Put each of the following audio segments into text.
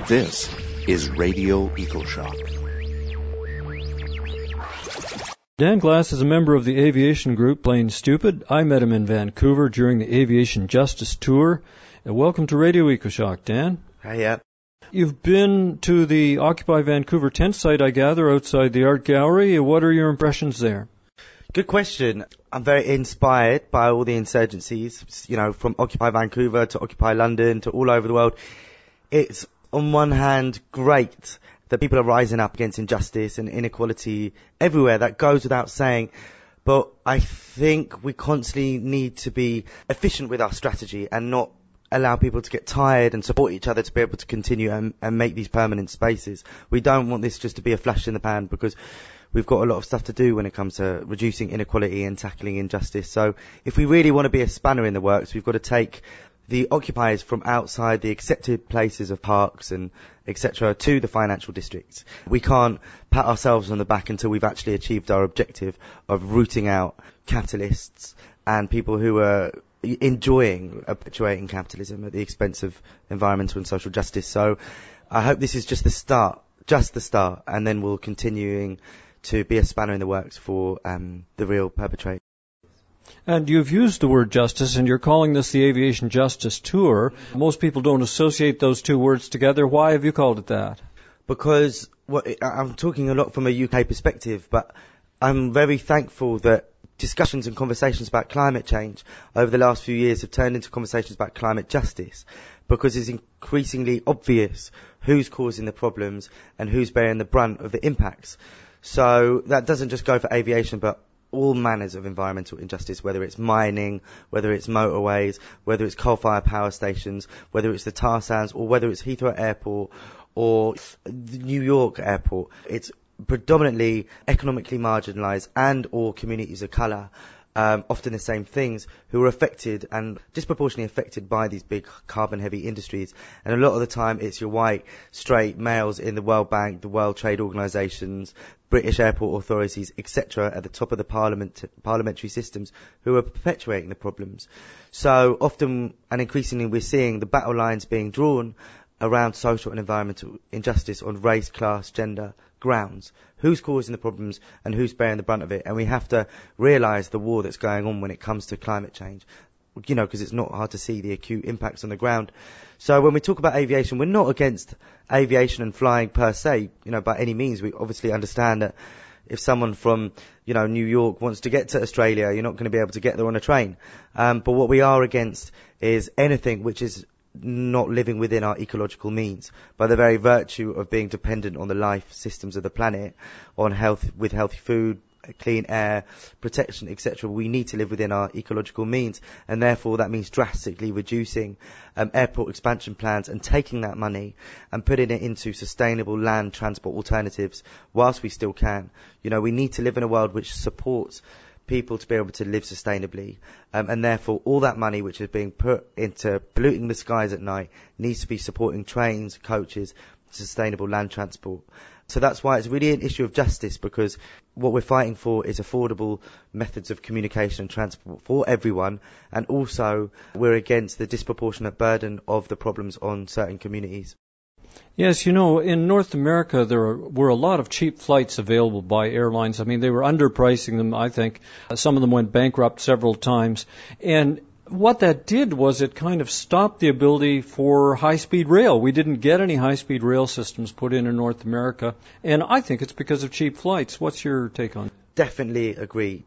This is Radio EcoShock. Dan Glass is a member of the aviation group Plain Stupid. I met him in Vancouver during the Aviation Justice Tour. Welcome to Radio EcoShock, Dan. Hiya. You've been to the Occupy Vancouver tent site, I gather, outside the art gallery. What are your impressions there? Good question. I'm very inspired by all the insurgencies, you know, from Occupy Vancouver to Occupy London to all over the world. It's, on one hand, great that people are rising up against injustice and inequality everywhere. That goes without saying. But I think we constantly need to be efficient with our strategy and not allow people to get tired and support each other to be able to continue and make these permanent spaces. We don't want this just to be a flash in the pan, because we've got a lot of stuff to do when it comes to reducing inequality and tackling injustice. So if we really want to be a spanner in the works, we've got to take the occupiers from outside the accepted places of parks and etc. to the financial districts. We can't pat ourselves on the back until we've actually achieved our objective of rooting out capitalists and people who are enjoying perpetuating capitalism at the expense of environmental and social justice. So I hope this is just the start, and then we'll continuing to be a spanner in the works for the real perpetrators. And you've used the word justice, and you're calling this the Aviation Justice Tour. Most people don't associate those two words together. Why have you called it that? Because I'm talking a lot from a UK perspective, but I'm very thankful that discussions and conversations about climate change over the last few years have turned into conversations about climate justice, because it's increasingly obvious who's causing the problems and who's bearing the brunt of the impacts. So that doesn't just go for aviation, but all manners of environmental injustice, whether it's mining, whether it's motorways, whether it's coal-fired power stations, whether it's the tar sands, or whether it's Heathrow Airport or the New York Airport. It's predominantly economically marginalised and or communities of colour, often the same things, who are affected and disproportionately affected by these big carbon-heavy industries. And a lot of the time it's your white, straight males in the World Bank, the World Trade Organisations, British airport authorities, etc., at the top of the parliamentary systems, who are perpetuating the problems. So often and increasingly we're seeing the battle lines being drawn around social and environmental injustice on race, class, gender grounds. Who's causing the problems and who's bearing the brunt of it? And we have to realise the war that's going on when it comes to climate change, you know, because it's not hard to see the acute impacts on the ground. So when we talk about aviation, we're not against aviation and flying per se, you know, by any means. We obviously understand that if someone from, you know, New York wants to get to Australia, you're not going to be able to get there on a train. But what we are against is anything which is not living within our ecological means, by the very virtue of being dependent on the life systems of the planet, on health, with healthy food, clean air, protection, etc. We need to live within our ecological means, and therefore that means drastically reducing airport expansion plans and taking that money and putting it into sustainable land transport alternatives whilst we still can. You know, we need to live in a world which supports people to be able to live sustainably, and therefore all that money which is being put into polluting the skies at night needs to be supporting trains, coaches, sustainable land transport. So that's why it's really an issue of justice, because what we're fighting for is affordable methods of communication and transport for everyone, and also we're against the disproportionate burden of the problems on certain communities. Yes, you know, in North America there were a lot of cheap flights available by airlines. I mean, they were underpricing them, I think. Some of them went bankrupt several times. And what that did was it kind of stopped the ability for high-speed rail. We didn't get any high-speed rail systems put in North America. And I think it's because of cheap flights. What's your take on it? Definitely agree.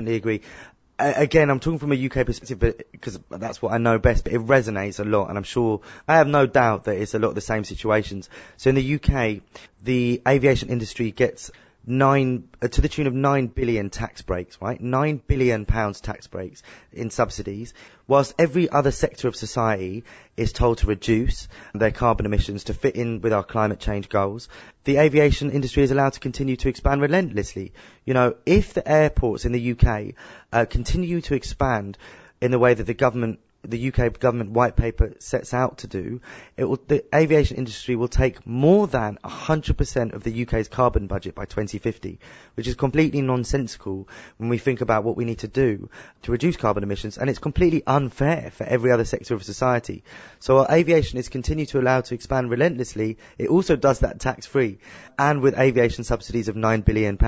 Again, I'm talking from a UK perspective, but because that's what I know best, but it resonates a lot, and I'm sure, I have no doubt that it's a lot of the same situations. So in the UK, the aviation industry gets to the tune of 9 billion tax breaks, right? £9 billion tax breaks in subsidies, whilst every other sector of society is told to reduce their carbon emissions to fit in with our climate change goals. The aviation industry is allowed to continue to expand relentlessly. You know, if the airports in the UK continue to expand in the way that the government the UK government white paper sets out to do, the aviation industry will take more than 100% of the UK's carbon budget by 2050, which is completely nonsensical when we think about what we need to do to reduce carbon emissions, and it's completely unfair for every other sector of society. So our aviation is continued to allow to expand relentlessly. It also does that tax-free and with aviation subsidies of £9 billion.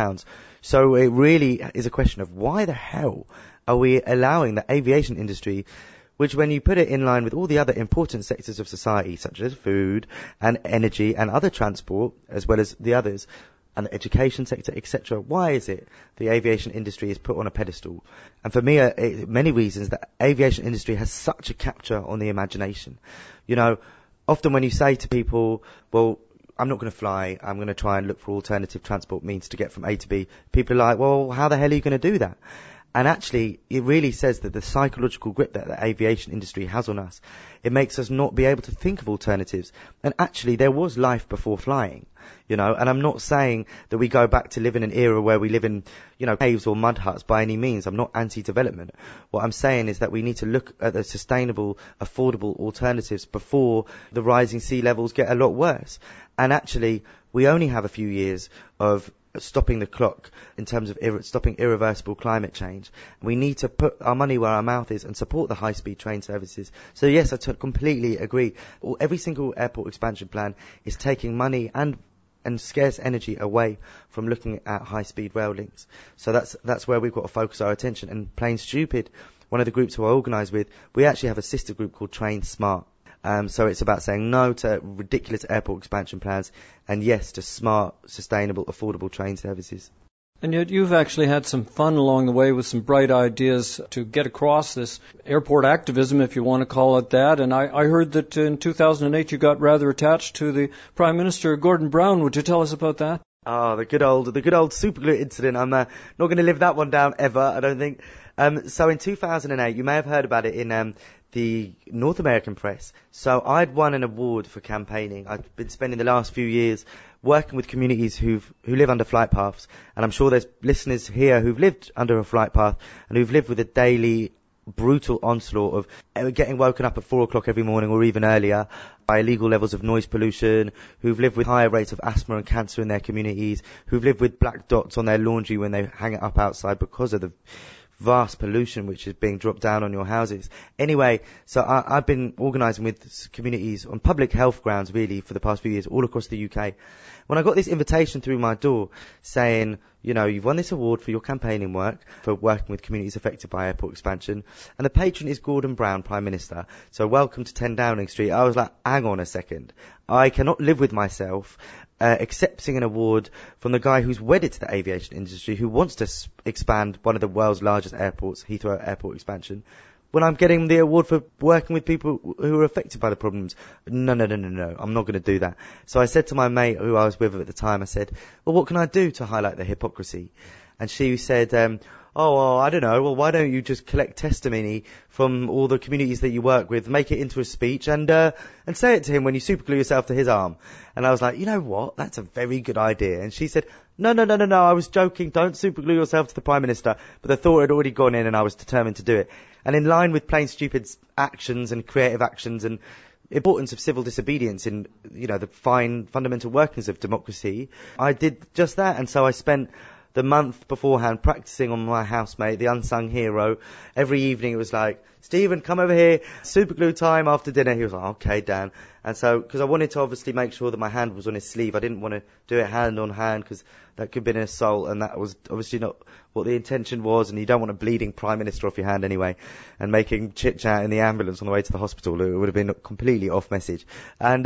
So it really is a question of why the hell are we allowing the aviation industry, which when you put it in line with all the other important sectors of society, such as food and energy and other transport, as well as the others, and the education sector, etc., why is it the aviation industry is put on a pedestal? And for me, many reasons, the aviation industry has such a capture on the imagination. You know, often when you say to people, well, I'm not going to fly, I'm going to try and look for alternative transport means to get from A to B, people are like, well, how the hell are you going to do that? And actually, it really says that the psychological grip that the aviation industry has on us, it makes us not be able to think of alternatives. And actually, there was life before flying, you know, and I'm not saying that we go back to live in an era where we live in, you know, caves or mud huts by any means. I'm not anti-development. What I'm saying is that we need to look at the sustainable, affordable alternatives before the rising sea levels get a lot worse. And actually, we only have a few years of stopping the clock in terms of stopping irreversible climate change. We need to put our money where our mouth is and support the high-speed train services. So yes, I completely agree. Every single airport expansion plan is taking money and scarce energy away from looking at high-speed rail links. So that's where we've got to focus our attention. And Plain Stupid, one of the groups who I organise with, we actually have a sister group called Train Smart. So it's about saying no to ridiculous airport expansion plans and yes to smart, sustainable, affordable train services. And yet you've actually had some fun along the way with some bright ideas to get across this airport activism, if you want to call it that. And I heard that in 2008 you got rather attached to the Prime Minister, Gordon Brown. Would you tell us about that? Oh, the good old superglue incident. I'm not going to live that one down ever, I don't think. So in 2008, you may have heard about it in the North American press. So I'd won an award for campaigning. I've been spending the last few years working with communities who live under flight paths, and I'm sure there's listeners here who've lived under a flight path and who've lived with a daily brutal onslaught of getting woken up at 4 o'clock every morning or even earlier by illegal levels of noise pollution, who've lived with higher rates of asthma and cancer in their communities, who've lived with black dots on their laundry when they hang it up outside because of the vast pollution which is being dropped down on your houses. Anyway, so I've been organising with communities on public health grounds really for the past few years all across the UK. When I got this invitation through my door saying, you know, you've won this award for your campaigning work, for working with communities affected by airport expansion, and the patron is Gordon Brown, Prime Minister, so welcome to 10 Downing Street, I was like, hang on a second. I cannot live with myself accepting an award from the guy who's wedded to the aviation industry, who wants to expand one of the world's largest airports, Heathrow Airport expansion, when I'm getting the award for working with people who are affected by the problems. No, I'm not going to do that. So I said to my mate who I was with at the time, I said, well, what can I do to highlight the hypocrisy? And she said, I don't know, well, why don't you just collect testimony from all the communities that you work with, make it into a speech, and say it to him when you superglue yourself to his arm. And I was like, you know what, that's a very good idea. And she said, no, I was joking, don't superglue yourself to the Prime Minister. But the thought had already gone in and I was determined to do it. And in line with Plain Stupid's actions and creative actions and importance of civil disobedience in, you know, the fine fundamental workings of democracy, I did just that. And so I spent the month beforehand practicing on my housemate, the unsung hero. Every evening it was like, Stephen, come over here, superglue time after dinner. He was like, okay, Dan. And so, because I wanted to obviously make sure that my hand was on his sleeve, I didn't want to do it hand on hand because that could be an assault, and that was obviously not what the intention was, and you don't want a bleeding Prime Minister off your hand anyway, and making chit-chat in the ambulance on the way to the hospital. It would have been completely off message. And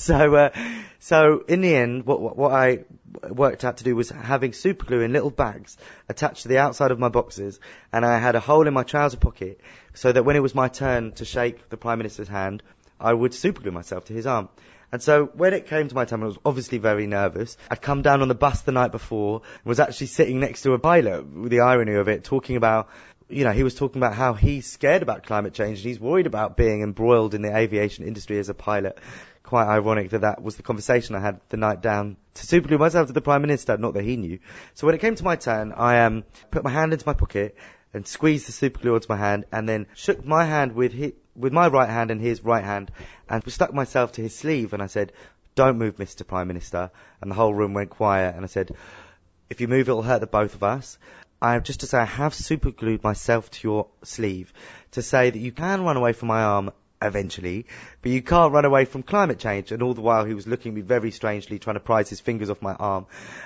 so in the end, what I worked out to do was having superglue in little bags attached to the outside of my boxers, and I had a hole in my trouser pocket so that when it was my turn to shake the Prime Minister's hand, I would superglue myself to his arm. And so when it came to my time, I was obviously very nervous. I'd come down on the bus the night before and was actually sitting next to a pilot, with the irony of it, talking about, you know, he was talking about how he's scared about climate change and he's worried about being embroiled in the aviation industry as a pilot. Quite ironic that was the conversation I had the night down to superglue myself to the Prime Minister, not that he knew. So when it came to my turn, I put my hand into my pocket, and squeezed the super glue onto my hand, and then shook my hand with my right hand and his right hand, and stuck myself to his sleeve, and I said, "Don't move, Mr. Prime Minister." And the whole room went quiet, and I said, "If you move, it'll hurt the both of us." Just to say, I have super glued myself to your sleeve to say that you can run away from my arm eventually, but you can't run away from climate change. And all the while he was looking at me very strangely, trying to prise his fingers off my arm.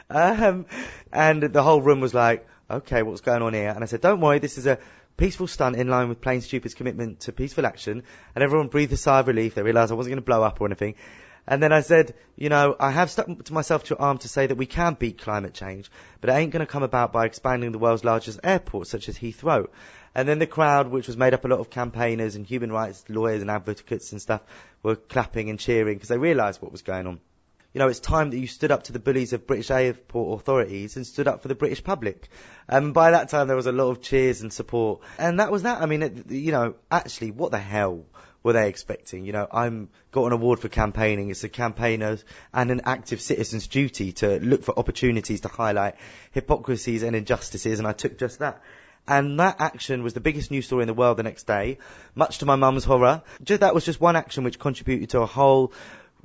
And the whole room was like, okay, what's going on here? And I said, don't worry, this is a peaceful stunt in line with Plain Stupid's commitment to peaceful action. And everyone breathed a sigh of relief. They realised I wasn't going to blow up or anything. And then I said, I have stuck to myself to your arm to say that we can beat climate change, but it ain't going to come about by expanding the world's largest airport, such as Heathrow. And then the crowd, which was made up a lot of campaigners and human rights lawyers and advocates and stuff, were clapping and cheering because they realised what was going on. It's time that you stood up to the bullies of British airport authorities and stood up for the British public. And by that time, there was a lot of cheers and support. And that was that. I mean, actually, what the hell were they expecting? I'm got an award for campaigning. It's a campaigner's and an active citizen's duty to look for opportunities to highlight hypocrisies and injustices, and I took just that. And that action was the biggest news story in the world the next day, much to my mum's horror. That was just one action which contributed to a whole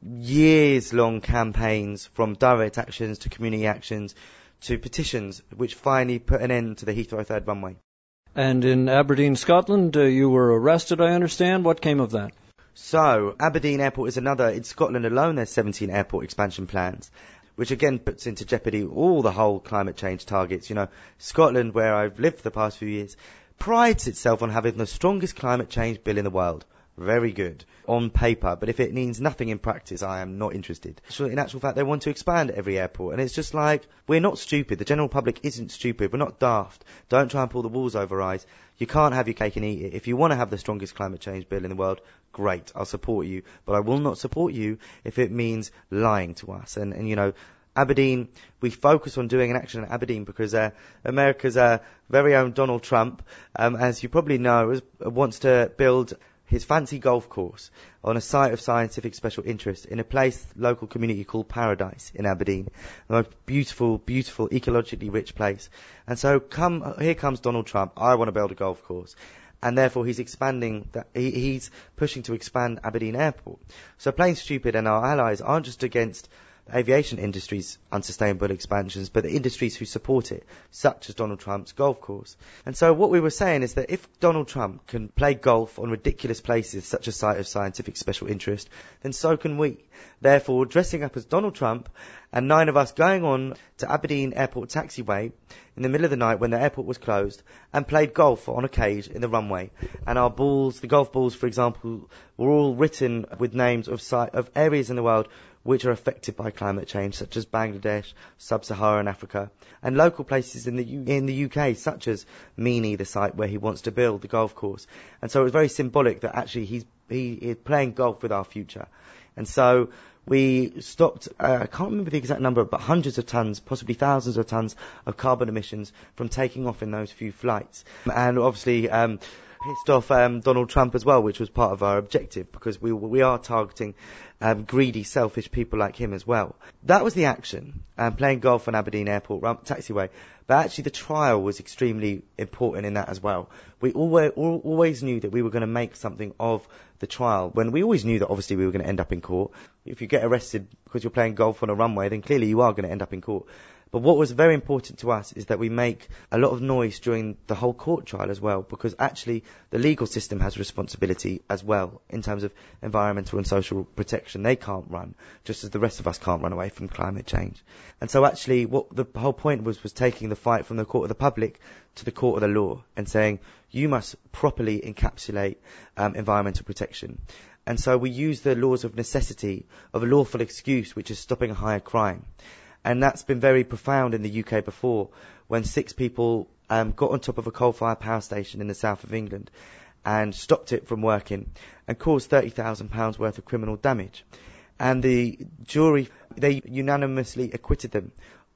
years-long campaigns, from direct actions to community actions to petitions, which finally put an end to the Heathrow third runway. And in Aberdeen, Scotland, you were arrested, I understand. What came of that? So, Aberdeen Airport is another. In Scotland alone, there's 17 airport expansion plans, which again puts into jeopardy all the whole climate change targets. Scotland, where I've lived for the past few years, prides itself on having the strongest climate change bill in the world. Very good on paper, but if it means nothing in practice, I am not interested. So in actual fact, they want to expand every airport, and it's just like, we're not stupid. The general public isn't stupid. We're not daft. Don't try and pull the walls over our eyes. You can't have your cake and eat it. If you want to have the strongest climate change bill in the world, great, I'll support you. But I will not support you if it means lying to us. And Aberdeen, we focus on doing an action in Aberdeen because America's very own Donald Trump, as you probably know, wants to build his fancy golf course on a site of scientific special interest in a local community called Paradise in Aberdeen. The most beautiful, beautiful, ecologically rich place. And so here comes Donald Trump. I want to build a golf course. And therefore he's expanding he's pushing to expand Aberdeen Airport. So Plain Stupid and our allies aren't just against aviation industry's unsustainable expansions, but the industries who support it, such as Donald Trump's golf course. And so what we were saying is that if Donald Trump can play golf on ridiculous places such as site of scientific special interest, then so can we. Therefore, dressing up as Donald Trump and 9 of us going on to Aberdeen Airport taxiway in the middle of the night when the airport was closed and played golf on a cage in the runway. And our balls, the golf balls, for example, were all written with names of areas in the world which are affected by climate change, such as Bangladesh, Sub-Saharan Africa, and local places in the UK, such as Meany, the site where he wants to build the golf course. And so it was very symbolic that actually he is playing golf with our future. And so we stopped, I can't remember the exact number, but hundreds of tons, possibly thousands of tons of carbon emissions from taking off in those few flights. And obviously pissed off Donald Trump as well, which was part of our objective, because we are targeting greedy, selfish people like him as well. That was the action, playing golf on Aberdeen Airport taxiway. But actually the trial was extremely important in that as well. We always knew that we were going to make something of the trial, when we always knew that obviously we were going to end up in court. If you get arrested because you're playing golf on a runway, then clearly you are going to end up in court. But what was very important to us is that we make a lot of noise during the whole court trial as well, because actually the legal system has responsibility as well in terms of environmental and social protection. They can't run, just as the rest of us can't run away from climate change. And so actually what the whole point was taking the fight from the court of the public to the court of the law and saying, you must properly encapsulate environmental protection. And so we use the laws of necessity, of a lawful excuse, which is stopping a higher crime. And that's been very profound in the UK before, when 6 people got on top of a coal-fired power station in the south of England and stopped it from working and caused £30,000 worth of criminal damage. And the jury, they unanimously acquitted them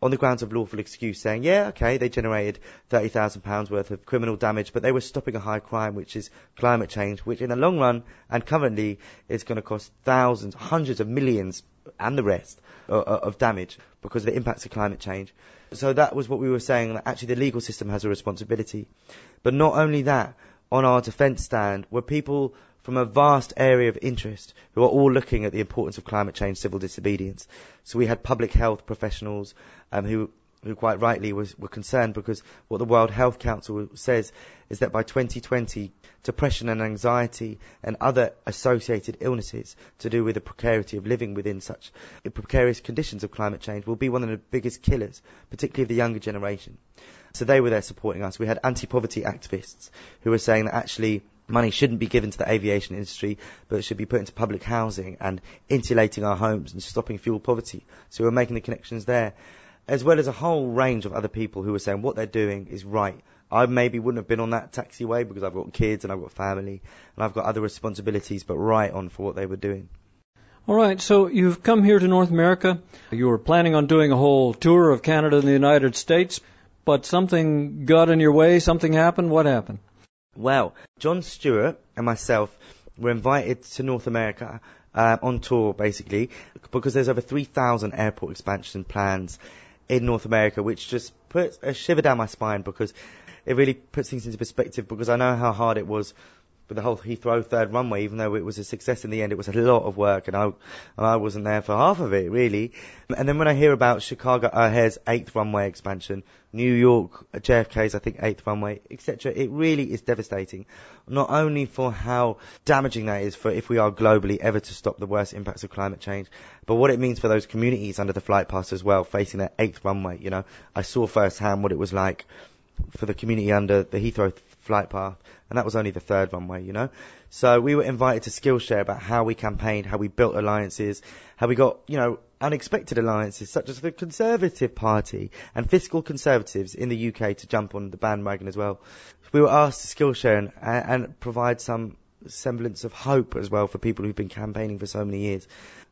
on the grounds of lawful excuse, saying, yeah, okay, they generated £30,000 worth of criminal damage, but they were stopping a high crime, which is climate change, which in the long run and currently is going to cost thousands, hundreds of millions and the rest of damage because of the impacts of climate change. So that was what we were saying, that actually the legal system has a responsibility. But not only that, on our defence stand were people from a vast area of interest who are all looking at the importance of climate change, civil disobedience. So we had public health professionals who quite rightly were concerned because what the World Health Council says is that by 2020, depression and anxiety and other associated illnesses to do with the precarity of living within such precarious conditions of climate change will be one of the biggest killers, particularly of the younger generation. So they were there supporting us. We had anti-poverty activists who were saying that actually money shouldn't be given to the aviation industry, but it should be put into public housing and insulating our homes and stopping fuel poverty. So we were making the connections there, as well as a whole range of other people who were saying what they're doing is right. I maybe wouldn't have been on that taxiway because I've got kids and I've got family and I've got other responsibilities, but right on for what they were doing. All right, so you've come here to North America. You were planning on doing a whole tour of Canada and the United States, but something got in your way, something happened. What happened? Well, John Stewart and myself were invited to North America on tour, basically, because there's over 3,000 airport expansion plans in North America, which just puts a shiver down my spine because it really puts things into perspective, because I know how hard it was with the whole Heathrow third runway. Even though it was a success in the end, it was a lot of work, and I wasn't there for half of it, really. And then when I hear about Chicago O'Hare's 8th runway expansion, New York, JFK's, I think, 8th runway, etc., it really is devastating. Not only for how damaging that is for if we are globally ever to stop the worst impacts of climate change, but what it means for those communities under the flight path as well, facing that 8th runway. You know, I saw firsthand what it was like for the community under the Heathrow flight path, and that was only the 3rd runway, you know. So we were invited to Skillshare about how we campaigned, how we built alliances, how we got, you know, unexpected alliances such as the Conservative Party and fiscal conservatives in the UK to jump on the bandwagon as well. We were asked to Skillshare and provide some semblance of hope as well for people who've been campaigning for so many years.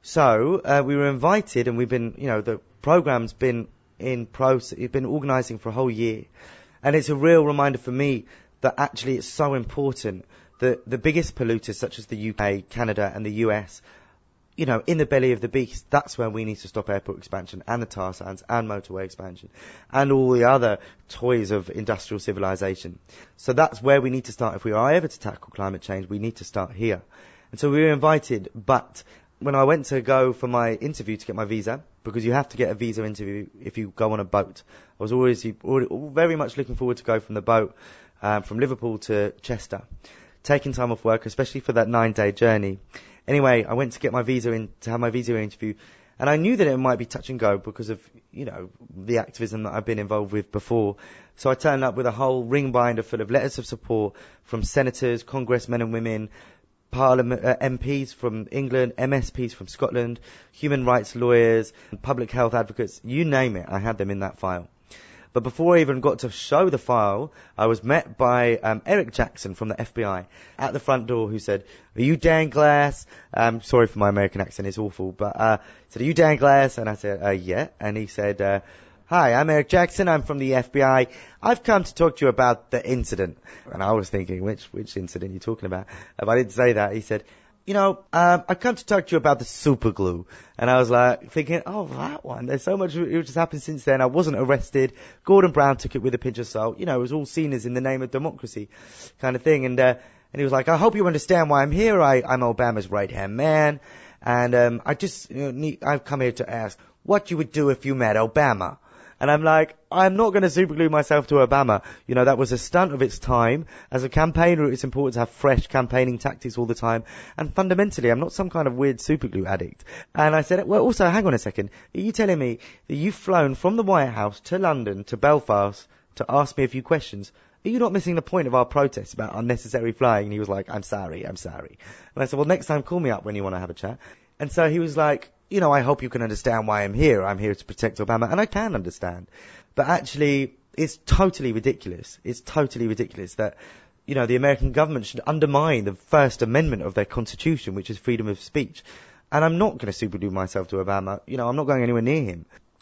So we were invited, and we've been, you know, the program's been in process, it's been organising for a whole year. And it's a real reminder for me that actually it's so important that the biggest polluters such as the UK, Canada and the US, you know, in the belly of the beast, that's where we need to stop airport expansion and the tar sands and motorway expansion and all the other toys of industrial civilization. So that's where we need to start. If we are ever to tackle climate change, we need to start here. And so we were invited, but when I went to go for my interview to get my visa, because you have to get a visa interview if you go on a boat, I was always very much looking forward to go from the boat from Liverpool to Chester, taking time off work, especially for that 9-day journey. Anyway, I went to get my visa in, to have my visa interview, and I knew that it might be touch and go because of, you know, the activism that I've been involved with before. So I turned up with a whole ring binder full of letters of support from senators, congressmen and women, Parliament MPs from England, MSPs from Scotland, human rights lawyers, public health advocates, you name it, I had them in that file. But before I even got to show the file, I was met by Eric Jackson from the FBI at the front door, who said, "Are you Dan Glass?" Sorry for my American accent, it's awful, but said, "Are you Dan Glass?" And I said, "Yeah." And he said, "Hi, I'm Eric Jackson. I'm from the FBI. I've come to talk to you about the incident." And I was thinking, which incident are you talking about? If I didn't say that, he said, "You know, I've come to talk to you about the super glue." And I was like thinking, oh, that one. There's so much which has happened since then. I wasn't arrested. Gordon Brown took it with a pinch of salt. You know, it was all seen as in the name of democracy kind of thing. And he was like, "I hope you understand why I'm here. I'm Obama's right-hand man. And I just, I've come here to ask what you would do if you met Obama." And I'm like, I'm not going to superglue myself to Obama. You know, that was a stunt of its time. As a campaigner, it's important to have fresh campaigning tactics all the time. And fundamentally, I'm not some kind of weird superglue addict. And I said, well, also, hang on a second. Are you telling me that you've flown from the White House to London to Belfast to ask me a few questions? Are you not missing the point of our protest about unnecessary flying? And he was like, I'm sorry. And I said, well, next time call me up when you want to have a chat. And so he was like, you know, I hope you can understand why I'm here. I'm here to protect Obama. And I can understand. But actually, it's totally ridiculous. It's totally ridiculous that, you know, the American government should undermine the First Amendment of their Constitution, which is freedom of speech. And I'm not going to superglue myself to Obama. You know, I'm not going anywhere near him.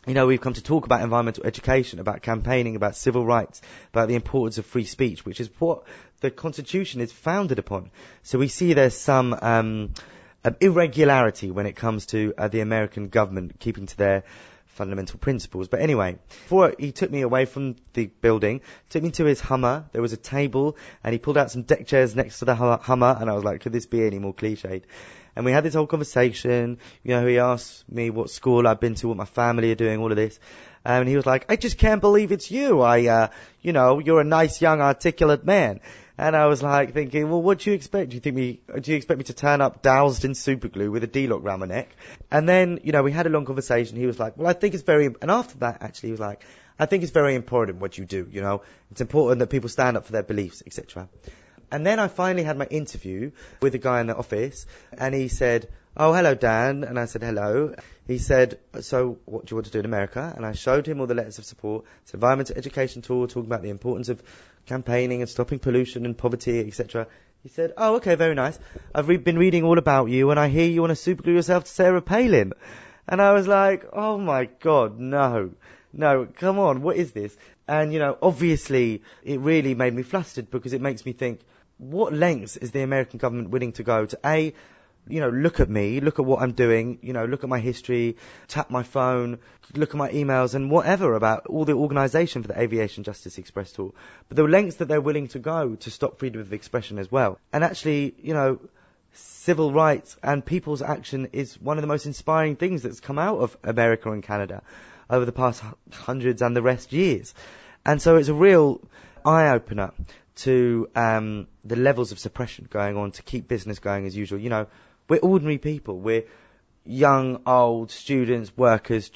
we've come to talk about environmental education, about campaigning, about civil rights, about the importance of free speech, which is what the Constitution is founded upon. So we see there's some irregularity when it comes to the American government keeping to their fundamental principles. But anyway, before he took me away from the building, took me to his Hummer. There was a table, and he pulled out some deck chairs next to the Hummer, and I was like, could this be any more cliched? And we had this whole conversation. He asked me what school I've been to, what my family are doing, all of this. And he was like, I just can't believe it's you. You're a nice, young, articulate man. And I was like thinking, well, what do you expect? Do you expect me to turn up doused in super glue with a D-lock round my neck? And then, we had a long conversation. He was like, well, I think it's and after that, actually, he was like, I think it's very important what you do, It's important that people stand up for their beliefs, etc. And then I finally had my interview with the guy in the office, and he said, oh, hello, Dan. And I said, hello. He said, so what do you want to do in America? And I showed him all the letters of support. It's an environmental education tour talking about the importance of campaigning and stopping pollution and poverty, etc. He said, oh, okay, very nice. I've been reading all about you, and I hear you want to superglue yourself to Sarah Palin. And I was like, oh, my God, no, come on, what is this? And, obviously it really made me flustered, because it makes me think, what lengths is the American government willing to go to, look at me, look at what I'm doing, look at my history, tap my phone, look at my emails and whatever about all the organisation for the Aviation Justice Express tour. But the lengths that they're willing to go to stop freedom of expression as well. And actually, civil rights and people's action is one of the most inspiring things that's come out of America and Canada over the past hundreds and the rest years. And so it's a real eye-opener to the levels of suppression going on to keep business going as usual. We're ordinary people. We're young, old, students, workers,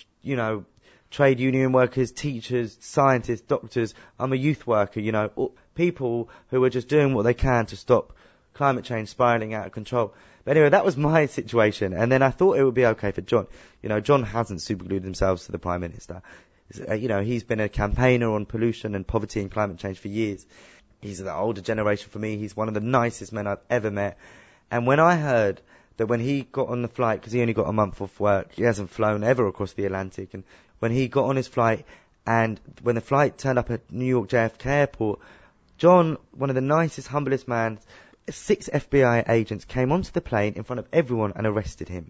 trade union workers, teachers, scientists, doctors. I'm a youth worker, people who are just doing what they can to stop climate change spiralling out of control. But anyway, that was my situation. And then I thought it would be okay for John. John hasn't superglued himself to the Prime Minister. He's been a campaigner on pollution and poverty and climate change for years. He's the older generation for me. He's one of the nicest men I've ever met. And when I heard that when he got on the flight, because he only got a month off work, he hasn't flown ever across the Atlantic, and when he got on his flight, and when the flight turned up at New York JFK Airport, John, one of the nicest, humblest men, 6 FBI agents came onto the plane in front of everyone and arrested him,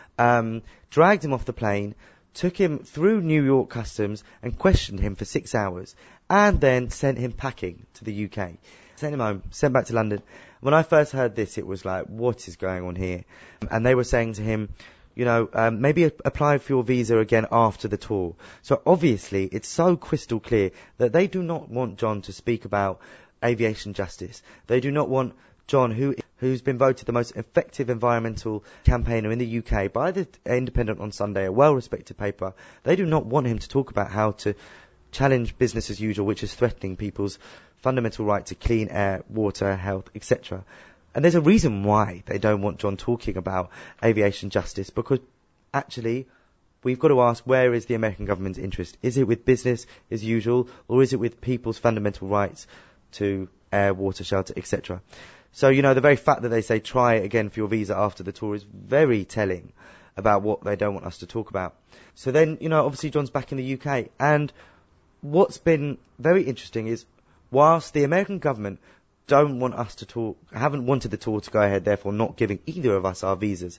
dragged him off the plane, took him through New York customs and questioned him for 6 hours, and then sent him packing to the UK. Sent him home, sent back to London. When I first heard this, it was like, what is going on here? And they were saying to him, maybe apply for your visa again after the tour. So obviously, it's so crystal clear that they do not want John to speak about aviation justice. They do not want John, who's been voted the most effective environmental campaigner in the UK by the Independent on Sunday, a well-respected paper. They do not want him to talk about how to challenge business as usual, which is threatening people's fundamental right to clean air, water, health, etc. And there's a reason why they don't want John talking about aviation justice, because actually we've got to ask, where is the American government's interest? Is it with business as usual, or is it with people's fundamental rights to air, water, shelter, etc.? So, the very fact that they say try it again for your visa after the tour is very telling about what they don't want us to talk about. So then, obviously John's back in the UK, and what's been very interesting is, whilst the American government don't want us to talk, haven't wanted the tour to go ahead, therefore not giving either of us our visas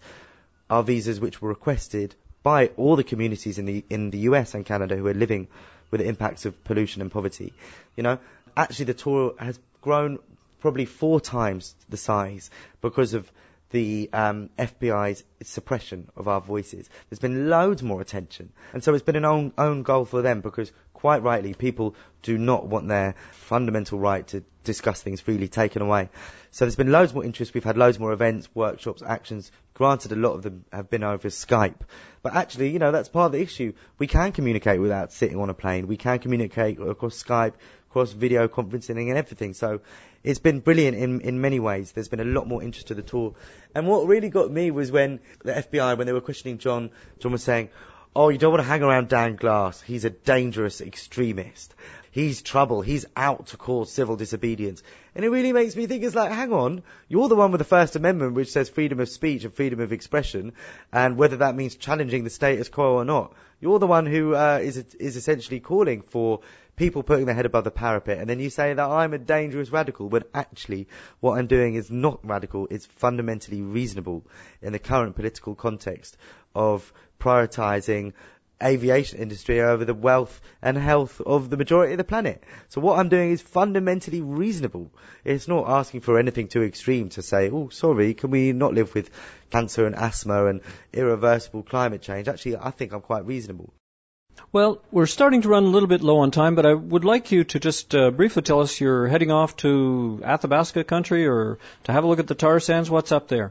which were requested by all the communities in the US and Canada who are living with the impacts of pollution and poverty. Actually the tour has grown probably 4 times the size because of the FBI's suppression of our voices. There's been loads more attention. And so it's been an own goal for them, because quite rightly, people do not want their fundamental right to discuss things freely taken away. So there's been loads more interest. We've had loads more events, workshops, actions. Granted, a lot of them have been over Skype. But actually, that's part of the issue. We can communicate without sitting on a plane. We can communicate across Skype, across video conferencing and everything. So it's been brilliant in many ways. There's been a lot more interest to the tour. And what really got me was when the FBI, when they were questioning John was saying, oh, you don't want to hang around Dan Glass. He's a dangerous extremist. he's trouble, he's out to cause civil disobedience. And it really makes me think, it's like, hang on, you're the one with the First Amendment which says freedom of speech and freedom of expression, and whether that means challenging the status quo or not. You're the one who is essentially calling for people putting their head above the parapet, and then you say that I'm a dangerous radical, when actually what I'm doing is not radical, it's fundamentally reasonable in the current political context of prioritising aviation industry over the wealth and health of the majority of the planet. So what I'm doing is fundamentally reasonable. It's not asking for anything too extreme to say, oh, sorry, can we not live with cancer and asthma and irreversible climate change? Actually, I think I'm quite reasonable. Well, we're starting to run a little bit low on time, but I would like you to just briefly tell us, you're heading off to Athabasca country or to have a look at the tar sands. What's up there?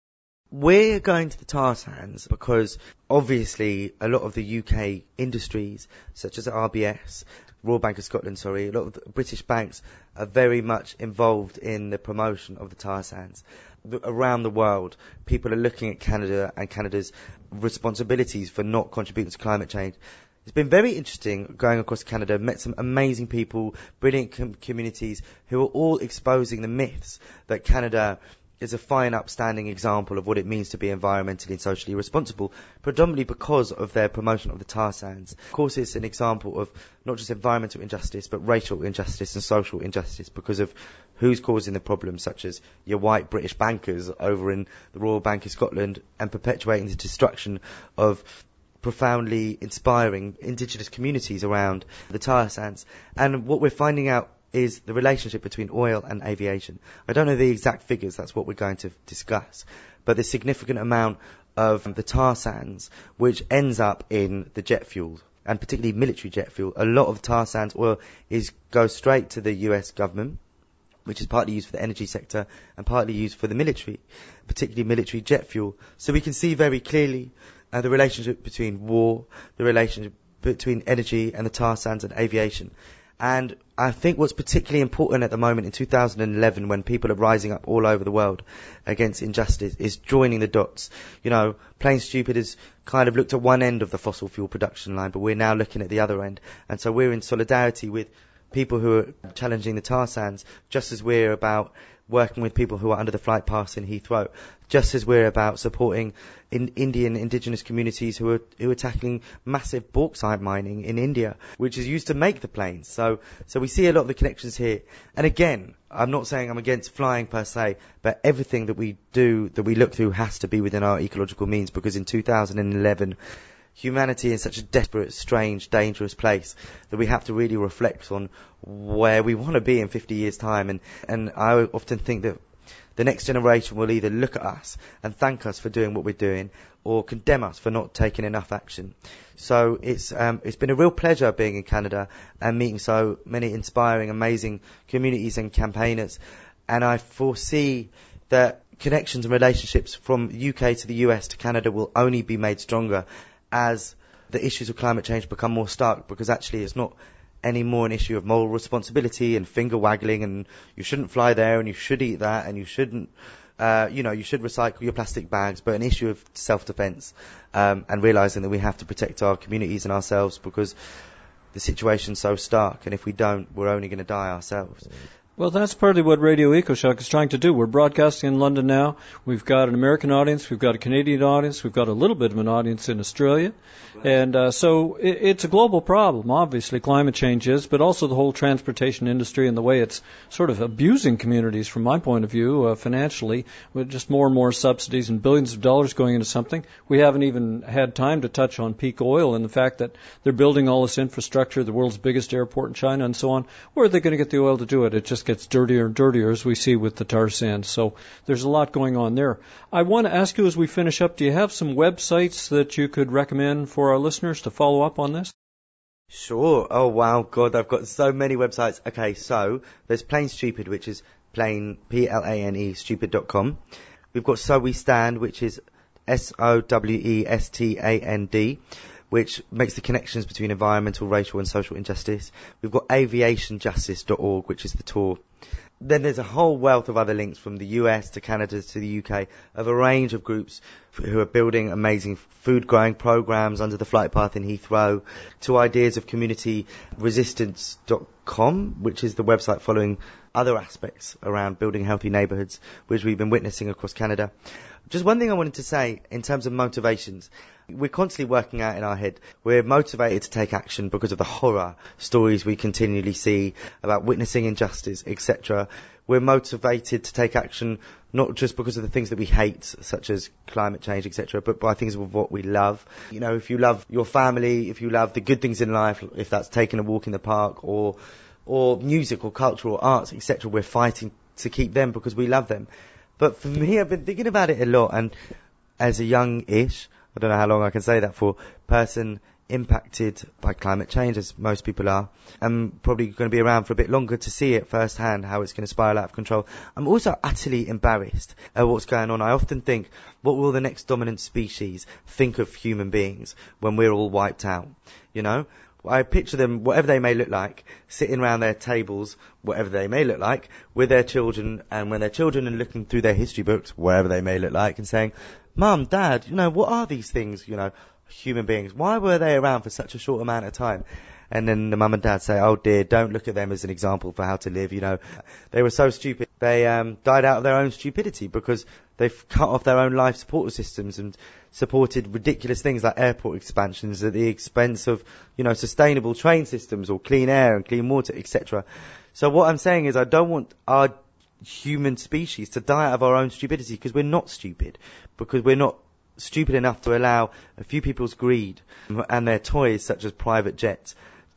We're going to the tar sands because obviously a lot of the UK industries, such as RBS, Royal Bank of Scotland, a lot of the British banks are very much involved in the promotion of the tar sands. Around the world, people are looking at Canada and Canada's responsibilities for not contributing to climate change. It's been very interesting going across Canada, met some amazing people, brilliant communities who are all exposing the myths that Canada is a fine, upstanding example of what it means to be environmentally and socially responsible, predominantly because of their promotion of the tar sands. Of course, it's an example of not just environmental injustice, but racial injustice and social injustice because of who's causing the problems, such as your white British bankers over in the Royal Bank of Scotland, and perpetuating the destruction of profoundly inspiring indigenous communities around the tar sands. And what we're finding out is the relationship between oil and aviation. I don't know the exact figures, that's what we're going to discuss, but the significant amount of the tar sands which ends up in the jet fuel, and particularly military jet fuel. A lot of tar sands oil goes straight to the US government, which is partly used for the energy sector and partly used for the military, particularly military jet fuel. So we can see very clearly the relationship between war, the relationship between energy and the tar sands and aviation. And I think what's particularly important at the moment in 2011, when people are rising up all over the world against injustice, is joining the dots. Plain Stupid has kind of looked at one end of the fossil fuel production line, but we're now looking at the other end. And so we're in solidarity with people who are challenging the tar sands, just as we're about working with people who are under the flight paths in Heathrow, just as we're about supporting Indian indigenous communities who are tackling massive bauxite mining in India, which is used to make the planes. So we see a lot of the connections here. And again, I'm not saying I'm against flying per se, but everything that we do, that we look through, has to be within our ecological means, because in 2011, humanity is such a desperate, strange, dangerous place that we have to really reflect on where we want to be in 50 years' time. And I often think that the next generation will either look at us and thank us for doing what we're doing, or condemn us for not taking enough action. So it's been a real pleasure being in Canada and meeting so many inspiring, amazing communities and campaigners. And I foresee that connections and relationships from the UK to the US to Canada will only be made stronger as the issues of climate change become more stark, because actually it's not anymore an issue of moral responsibility and finger waggling and you shouldn't fly there and you should eat that and you shouldn't, you should recycle your plastic bags, but an issue of self-defense, and realizing that we have to protect our communities and ourselves because the situation's so stark, and if we don't, we're only going to die ourselves. Well, that's partly what Radio EcoShock is trying to do. We're broadcasting in London now. We've got an American audience. We've got a Canadian audience. We've got a little bit of an audience in Australia. And so it's a global problem, obviously, climate change is, but also the whole transportation industry and the way it's sort of abusing communities, from my point of view, financially, with just more and more subsidies and billions of dollars going into something. We haven't even had time to touch on peak oil and the fact that they're building all this infrastructure, the world's biggest airport in China and so on. Where are they going to get the oil to do it? It just gets dirtier and dirtier, as we see with the tar sands. So there's a lot going on there. I want to ask you as we finish up, do you have some websites that you could recommend for our listeners to follow up on this? Sure. Oh, wow. God, I've got so many websites. Okay, so there's Plain Stupid, which is plain, Plane, stupid.com. We've got So We Stand, which is SOWESTAND. which makes the connections between environmental, racial and social injustice. We've got aviationjustice.org, which is the tour. Then there's a whole wealth of other links from the US to Canada to the UK of a range of groups who are building amazing food growing programs under the flight path in Heathrow, to ideas of communityresistance.com, which is the website following other aspects around building healthy neighbourhoods, which we've been witnessing across Canada. Just one thing I wanted to say in terms of motivations. We're constantly working out in our head. We're motivated to take action because of the horror stories we continually see about witnessing injustice, etc. We're motivated to take action not just because of the things that we hate, such as climate change, etc., but by things of what we love. You know, if you love your family, if you love the good things in life, if that's taking a walk in the park or music or culture or arts, etc., we're fighting to keep them because we love them. But for me, I've been thinking about it a lot, and as a young-ish, I don't know how long I can say that for, person impacted by climate change, as most people are, I'm probably going to be around for a bit longer to see it firsthand, how it's going to spiral out of control. I'm also utterly embarrassed at what's going on. I often think, what will the next dominant species think of human beings when we're all wiped out? You know? I picture them, whatever they may look like, sitting around their tables, whatever they may look like, with their children, and when their children are looking through their history books, whatever they may look like, and saying, Mum, Dad, you know, what are these things, you know, human beings? Why were they around for such a short amount of time? And then the mum and dad say, oh dear, don't look at them as an example for how to live, you know. They were so stupid. They died out of their own stupidity because they've cut off their own life support systems and supported ridiculous things like airport expansions at the expense of, you know, sustainable train systems or clean air and clean water, etc. So what I'm saying is I don't want our human species to die out of our own stupidity, because we're not stupid, because we're not stupid enough to allow a few people's greed and their toys, such as private jets,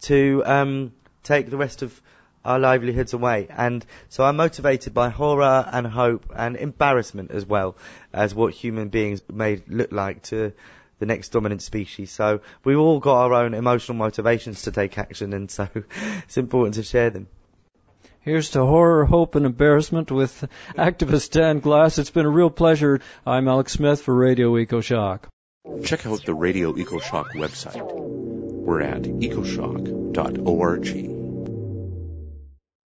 to take the rest of our livelihoods away. And so I'm motivated by horror and hope and embarrassment as well as what human beings may look like to the next dominant species. So we've all got our own emotional motivations to take action, and so it's important to share them. Here's to horror, hope, and embarrassment with activist Dan Glass. It's been a real pleasure. I'm Alex Smith for Radio EcoShock. Check out the Radio EcoShock website. We're at ecoshock.org.